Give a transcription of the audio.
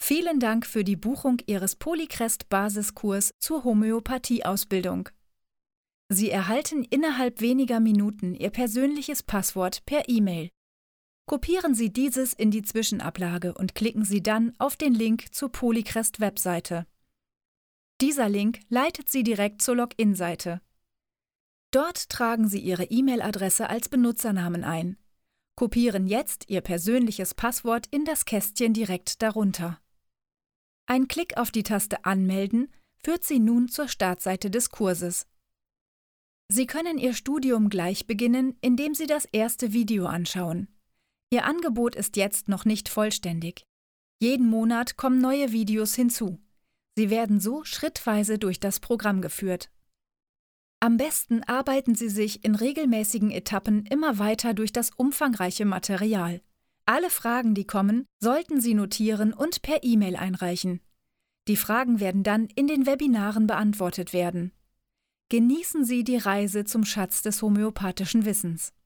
Vielen Dank für die Buchung Ihres Polycrest-Basiskurs zur Homöopathie-Ausbildung. Sie erhalten innerhalb weniger Minuten Ihr persönliches Passwort per E-Mail. Kopieren Sie dieses in die Zwischenablage und klicken Sie dann auf den Link zur Polycrest-Webseite. Dieser Link leitet Sie direkt zur Login-Seite. Dort tragen Sie Ihre E-Mail-Adresse als Benutzernamen ein. Kopieren jetzt Ihr persönliches Passwort in das Kästchen direkt darunter. Ein Klick auf die Taste Anmelden führt Sie nun zur Startseite des Kurses. Sie können Ihr Studium gleich beginnen, indem Sie das erste Video anschauen. Ihr Angebot ist jetzt noch nicht vollständig. Jeden Monat kommen neue Videos hinzu. Sie werden so schrittweise durch das Programm geführt. Am besten arbeiten Sie sich in regelmäßigen Etappen immer weiter durch das umfangreiche Material. Alle Fragen, die kommen, sollten Sie notieren und per E-Mail einreichen. Die Fragen werden dann in den Webinaren beantwortet werden. Genießen Sie die Reise zum Schatz des homöopathischen Wissens.